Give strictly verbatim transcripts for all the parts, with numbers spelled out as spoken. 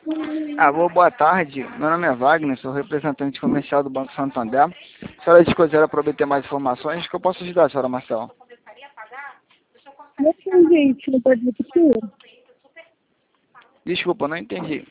Alô, boa tarde. Meu nome é Wagner, sou representante comercial do Banco Santander. A senhora desconsidera para obter mais informações? Que eu posso ajudar, senhora Marcela? Não entendi, você não pode repetir? Desculpa, não entendi.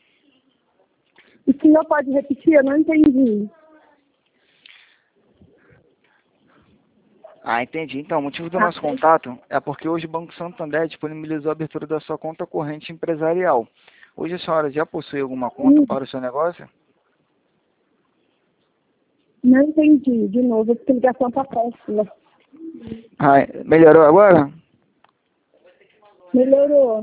O senhor pode repetir? Eu não entendi. Ah, entendi. Então, o motivo do Ah, nosso contato é porque hoje o Banco Santander disponibilizou a abertura da sua conta corrente empresarial. Hoje a senhora já possui alguma conta hum, para o seu negócio? não entendi. De novo, a explicação está péssima. Ah, melhorou agora? Melhorou.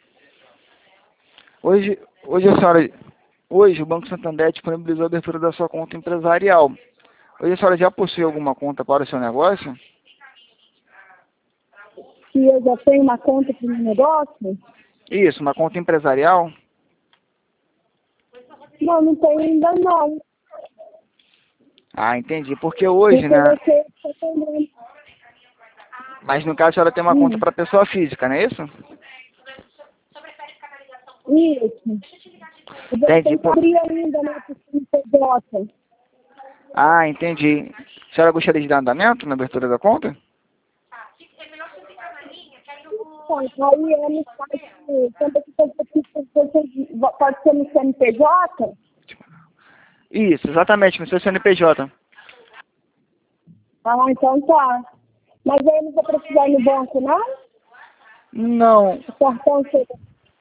Hoje, hoje a senhora, hoje o Banco Santander disponibilizou a abertura da sua conta empresarial. Hoje a senhora já possui alguma conta para o seu negócio? Se eu já tenho uma conta para o meu negócio? Isso, uma conta empresarial? Não, não tenho ainda não. Ah, entendi. Porque hoje, Eu né? coloquei só também. Mas no caso a senhora tem uma conta Hum, para pessoa física, não é isso? isso. Eu vou Entendi. ter que Pô. abrir ainda, né, para o C N P J. Ah, entendi. A senhora gostaria de dar andamento na abertura da conta? Bom, aí é no site, quando eu fazer aqui, você pode ser no C N P J? Isso, exatamente, no seu C N P J. Ah, então tá. Mas aí eu não vou precisar ir no banco, não? Não, O cartão chega.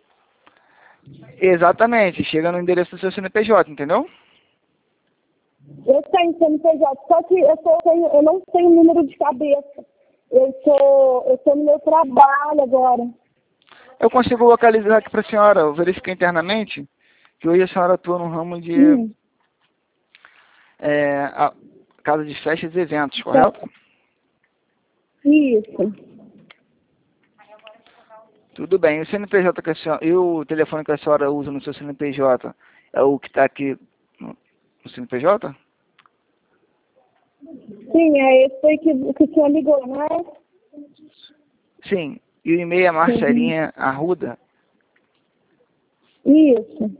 exatamente. Chega no endereço do seu C N P J, entendeu? Eu tenho C N P J, só que eu, tô, eu não tenho número de cabeça. Eu tô, eu tô no meu trabalho agora. Eu consigo localizar aqui para a senhora, eu verifiquei internamente que hoje a senhora atua no ramo de Hum, é, a- casa de festas e eventos, tá. correto? Isso. Tudo bem. O C N P J que a senhora, e o telefone que a senhora usa no seu C N P J é o que está aqui no, no C N P J? Sim, é esse aí que, que o senhor ligou, não é? Sim. E o e-mail é Sim. Marcelinha Arruda. Isso.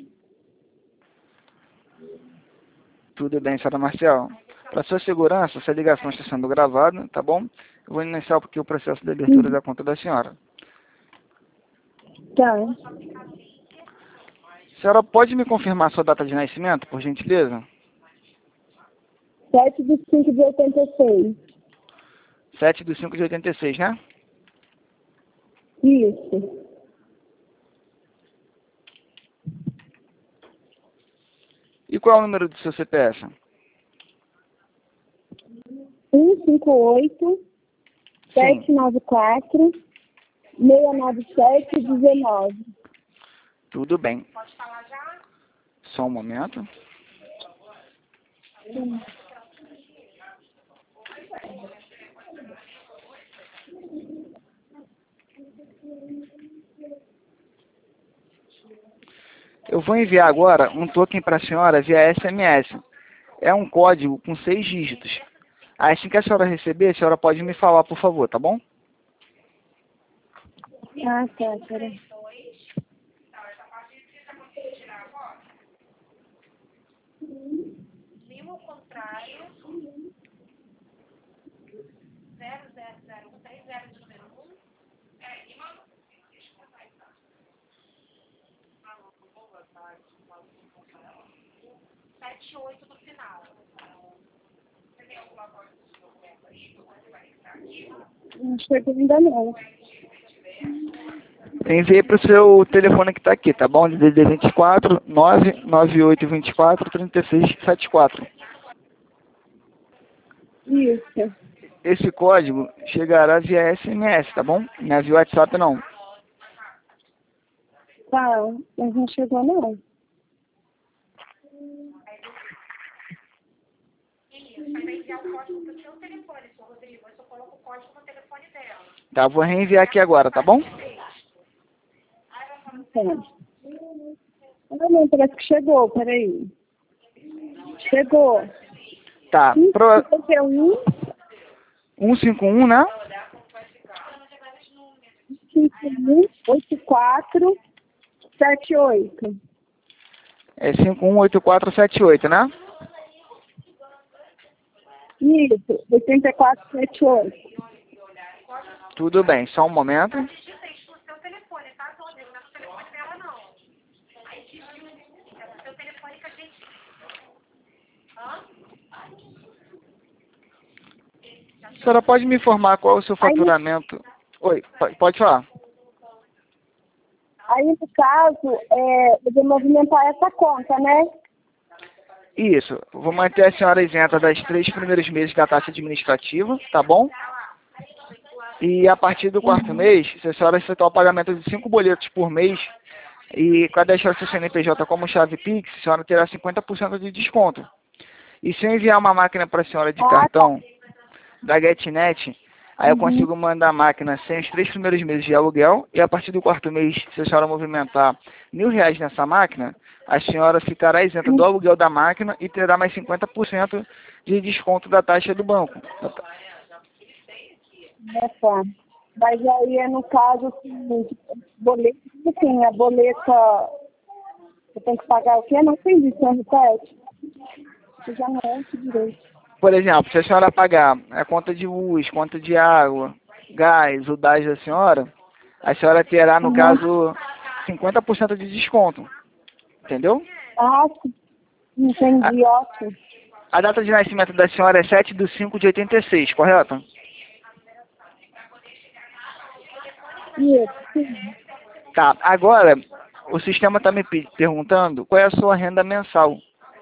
Tudo bem, senhora Marcel. Para sua segurança, essa ligação está sendo gravada, tá bom? Eu vou iniciar aqui o processo de abertura Hum, da conta da senhora. tá. A senhora pode me confirmar sua data de nascimento, por gentileza? sete de cinco de oitenta e seis. sete de cinco de oitenta e seis, né? Isso. E qual é o número do seu C P F? um cinco oito, Sim. sete nove quatro, seis nove sete, dezenove. Tudo bem. Só um momento. Sim. Eu vou enviar agora um token para a senhora via S M S. É um código com seis dígitos. Assim que a senhora receber, a senhora pode me falar, por favor, tá bom? Ah, tá, peraí. Não chegou ainda não. Eu enviei para o seu telefone que está aqui, tá bom? D D D vinte e quatro, nove nove oito vinte e quatro, trinta e seis setenta e quatro. Isso. Esse código chegará via S M S, tá bom? Não é via WhatsApp, não. Tá, mas não chegou não. Tá, vou reenviar aqui agora, tá bom? Tá. Ah, não, parece que chegou, peraí. Chegou. Tá, pro... cinquenta e um, cento e cinquenta e um, né? cinquenta e um, oitenta e quatro, setenta e oito. É cinco um oito quatro sete oito, né? Isso, oito quatro sete oito. Tudo bem, só um momento. A senhora pode me informar qual é o seu Aí, no- faturamento? Oi, po- pode falar. aí no caso, é, eu vou movimentar essa conta, né? Isso, vou manter a senhora isenta das três primeiros meses da taxa administrativa, tá bom? E a partir do quarto mês, se a senhora efetuar o pagamento de cinco boletos por mês e cadastrar seu C N P J como chave Pix, a senhora terá cinquenta por cento de desconto. E se eu enviar uma máquina para a senhora de Ah, cartão da GetNet, aí eu Uhum. consigo mandar a máquina sem os três primeiros meses de aluguel e a partir do quarto mês, se a senhora movimentar mil reais nessa máquina, a senhora ficará isenta do aluguel da máquina e terá mais cinquenta por cento de desconto da taxa do banco. É, tá. Mas aí é no caso, assim, boleto, assim, a boleta, eu tenho que pagar o quê? Não entendi, você repete? Eu já não ouço direito. Por exemplo, se a senhora pagar a conta de luz, conta de água, gás, o D A S da senhora, a senhora terá, no Uhum. caso, cinquenta por cento de desconto. Entendeu? Ah, sim. Entendi, ótimo. A data de nascimento da senhora é sete de cinco de oitenta e seis, correto? Isso, sim. Tá, agora o sistema está me pe- perguntando qual é a sua renda mensal.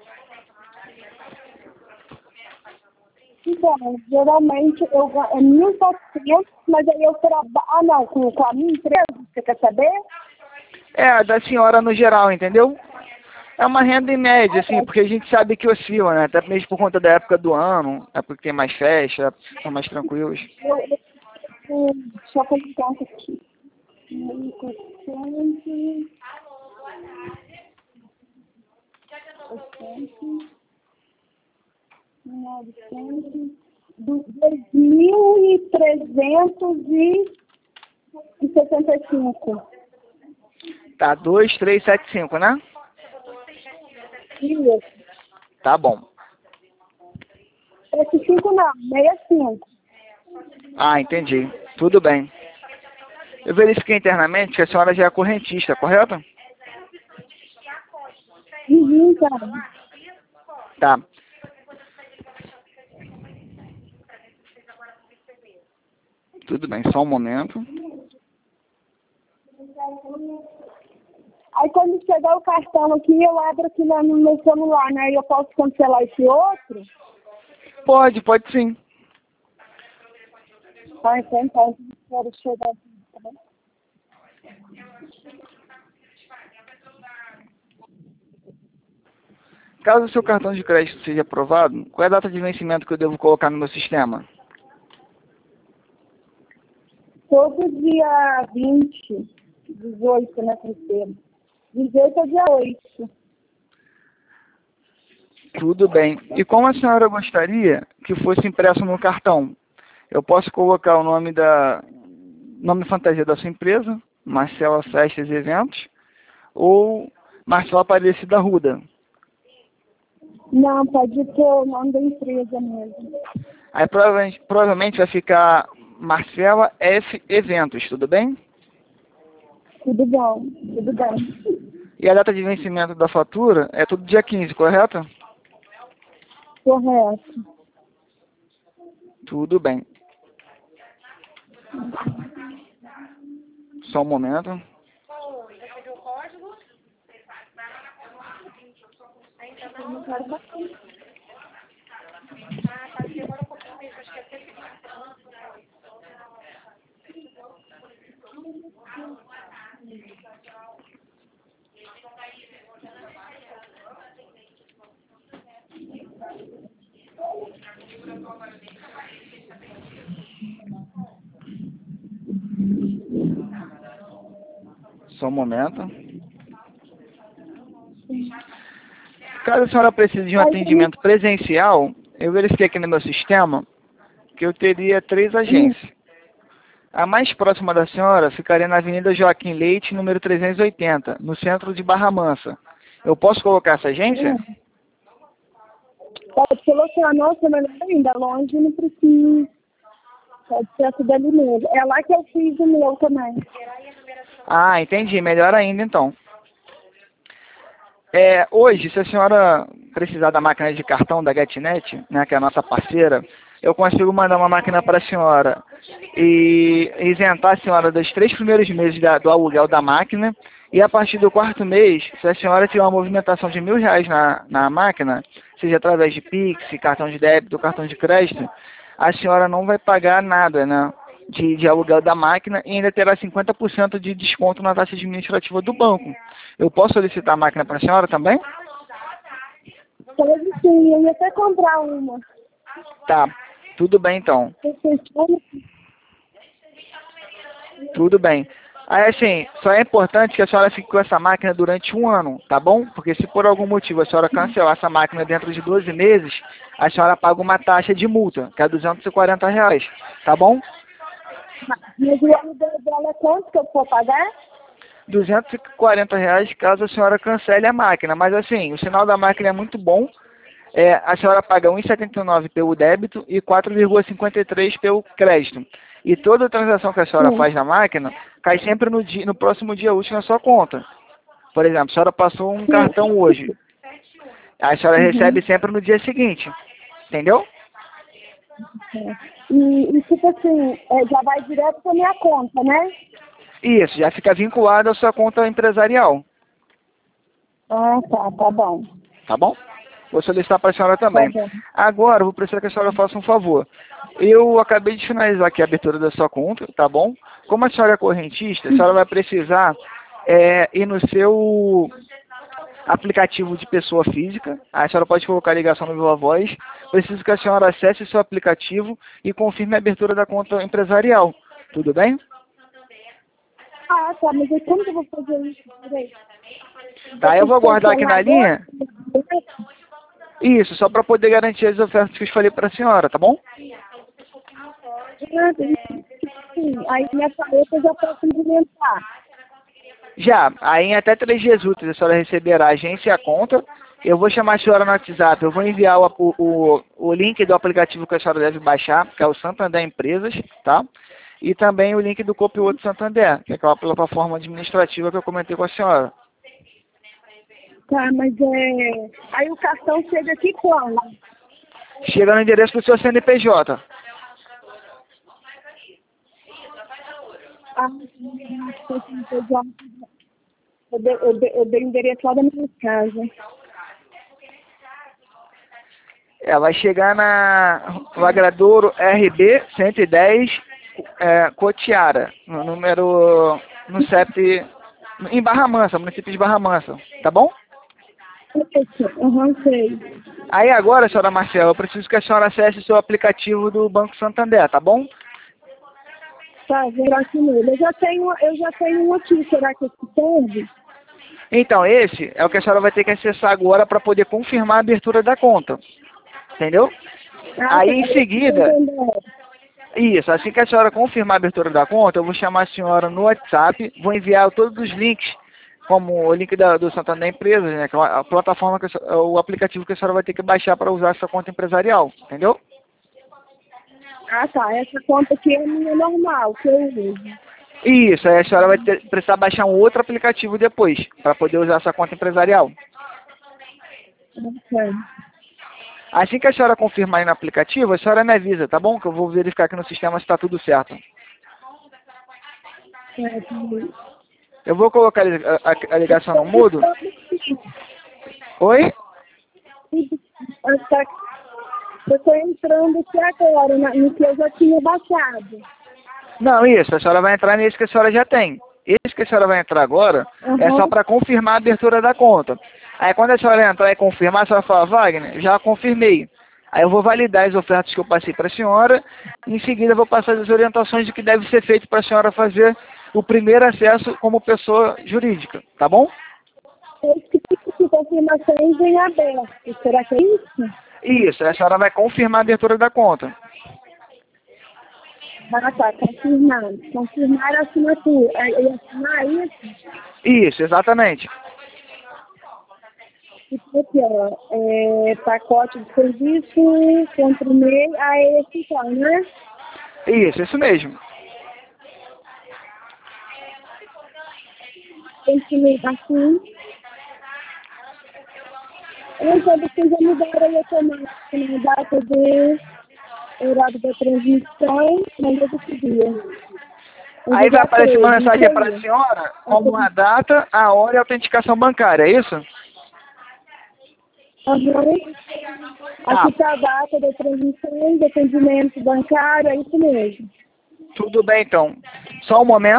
Então, geralmente eu ganho é mil e quatrocentos, mas aí eu trabalho. Ah, não, com, com a minha empresa, você quer saber? É, a da senhora no geral, entendeu? É uma renda em média, assim, porque a gente sabe que oscila, né? Até mesmo por conta da época do ano, é porque tem mais festa, são mais tranquilos. Eu, eu, eu, deixa eu fazer conta aqui. mil e quatrocentos, oitocentos, novecentos, dois mil e trezentos e sessenta e cinco. Tá, dois, três, sete, cinco, né? Isso. Tá bom. Esse cinco não, sessenta e cinco. Ah, entendi. Tudo bem. Eu verifiquei internamente que a senhora já é correntista, correto? Uhum, cara. Tá. Tudo bem, só um momento. Aí quando chegar o cartão aqui, eu abro aqui no no meu celular, né? E eu posso cancelar esse outro? Pode, pode sim. Ah, então, então, quero chegar aqui, tá bom? Caso o seu cartão de crédito seja aprovado, qual é a data de vencimento que eu devo colocar no meu sistema? Todo dia vinte, dezoito, né, terceiro. dezoito é dia oito. Tudo bem. E como a senhora gostaria que fosse impresso no cartão? Eu posso colocar o nome da nome fantasia da sua empresa, Marcela Festas e Eventos, ou Marcela Aparecida Arruda. Não, pode ter o nome da empresa mesmo. Aí provavelmente, provavelmente vai ficar Marcela F Eventos, tudo bem? Tudo bom, tudo bem. E a data de vencimento da fatura é tudo dia quinze, correto? Correto. Tudo bem. Só um momento. Só um momento. Caso a senhora precise de um atendimento presencial, eu verifiquei aqui no meu sistema que eu teria três agências. A mais próxima da senhora ficaria na Avenida Joaquim Leite, número trezentos e oitenta, no centro de Barra Mansa. Eu posso colocar essa agência? Hum. Pode colocar, nossa, melhor ainda, longe não precisa. Pode ser essa dali mesmo. É lá que eu fiz o meu também. Ah, entendi. Melhor ainda, então. É, hoje, se a senhora precisar da máquina de cartão da GetNet, né, que é a nossa parceira, eu consigo mandar uma máquina para a senhora e isentar a senhora dos três primeiros meses da, do aluguel da máquina, e a partir do quarto mês, se a senhora tiver uma movimentação de mil reais na, na máquina, seja através de Pix, cartão de débito, cartão de crédito, a senhora não vai pagar nada, né, de, de aluguel da máquina, e ainda terá cinquenta por cento de desconto na taxa administrativa do banco. Eu posso solicitar a máquina para a senhora também? Pode sim, eu ia até comprar uma. Tá, tudo bem então. Tudo bem. Aí assim, só é importante que a senhora fique com essa máquina durante um ano, tá bom? Porque se por algum motivo a senhora cancelar essa máquina dentro de doze meses, a senhora paga uma taxa de multa, que é duzentos e quarenta reais, tá bom? Mas o aluguel dela é quanto que eu vou pagar? duzentos e quarenta reais caso a senhora cancele a máquina. Mas assim, o sinal da máquina é muito bom. É, a senhora paga um real e setenta e nove centavos pelo débito e quatro vírgula cinquenta e três pelo crédito. E toda transação que a senhora Sim. faz na máquina cai sempre no, dia, no próximo dia útil na sua conta. Por exemplo, a senhora passou um Sim. cartão hoje. A senhora Uhum. recebe sempre no dia seguinte. Entendeu? É. E, e tipo assim, é, já vai direto para minha conta, né? Isso, já fica vinculado à sua conta empresarial. Ah, tá, tá bom. Tá bom? Vou solicitar para a senhora também. Tá bom. Agora, eu vou precisar que a senhora faça um favor. Eu acabei de finalizar aqui a abertura da sua conta, tá bom? Como a senhora é correntista, a senhora vai precisar é, ir no seu aplicativo de pessoa física. A senhora pode colocar a ligação no Viva Voz. Preciso que a senhora acesse o seu aplicativo e confirme a abertura da conta empresarial. Tudo bem? Ah, tá, mas aí como que eu vou fazer isso? Peraí. Tá, eu vou aguardar aqui na linha. Agora? Isso, só para poder garantir as ofertas que eu falei para a senhora, tá bom? Ah, sim, aí nessa outra eu já posso implementar. Já, aí em até três dias úteis a senhora receberá a agência e a conta. Eu vou chamar a senhora no WhatsApp, eu vou enviar o, o, o link do aplicativo que a senhora deve baixar, que é o Santander Empresas, tá? E também o link do Copioto Santander, que é aquela plataforma administrativa que eu comentei com a senhora. Tá, mas é... Aí o cartão chega aqui quando? Chega no endereço do seu C N P J. Ah, eu dei, eu, dei, eu dei o endereço lá da minha casa. É, vai chegar na Lagradouro R B cento e dez, é, Cotiara, no número, no C E P, em Barra Mansa, município de Barra Mansa, tá bom? Aham, sei. Aí agora, senhora Marcela, eu preciso que a senhora acesse o seu aplicativo do Banco Santander, tá bom? Tá, vou lá aqui nele. Eu já tenho, eu já tenho um aqui, será que esse serve? Então, esse é o que a senhora vai ter que acessar agora para poder confirmar a abertura da conta. Entendeu? Ah, Aí, em tá, seguida, isso, assim que a senhora confirmar a abertura da conta, eu vou chamar a senhora no WhatsApp, vou enviar todos os links, como o link da, do Santander Empresas, né, que é a plataforma, que a, o aplicativo que a senhora vai ter que baixar para usar essa conta empresarial, entendeu? Ah, tá, essa conta aqui é minha normal, que eu uso. Isso, aí a senhora vai ter, precisar baixar um outro aplicativo depois, para poder usar essa conta empresarial. Ok. Assim que a senhora confirmar aí no aplicativo, a senhora me avisa, tá bom? Que eu vou verificar aqui no sistema se está tudo certo. Certo. Eu vou colocar a, a, a ligação no mudo. Oi? Eu estou entrando aqui agora, no que eu já tinha baixado. Não, isso, a senhora vai entrar nesse que a senhora já tem. Esse que a senhora vai entrar agora Uhum. é só para confirmar a abertura da conta. Aí quando a senhora entrar e confirmar, a senhora fala, Wagner, já confirmei. Aí eu vou validar as ofertas que eu passei para a senhora, e em seguida eu vou passar as orientações de que deve ser feito para a senhora fazer o primeiro acesso como pessoa jurídica, tá bom? Esse tipo de confirmações em aberto, será que é isso? Isso, a senhora vai confirmar a abertura da conta. Ah, tá, confirmar. Confirmar a assinatura. E assinar isso? Isso, exatamente. Tipo aqui, ó, é, pacote de serviço, contra o M E I, ah, é esse então, né? Isso, isso mesmo. Tem que me assim. Eu já vocês já mudaram aí automático na data de horário da transmissão, mas eu decidia. Aí vai aparecer uma mensagem para a senhora como a data, a hora e a autenticação bancária, é isso? Uhum. Tá. Aqui está a data da transmissão, do atendimento bancário, é isso mesmo. Tudo bem, então. Só um momento.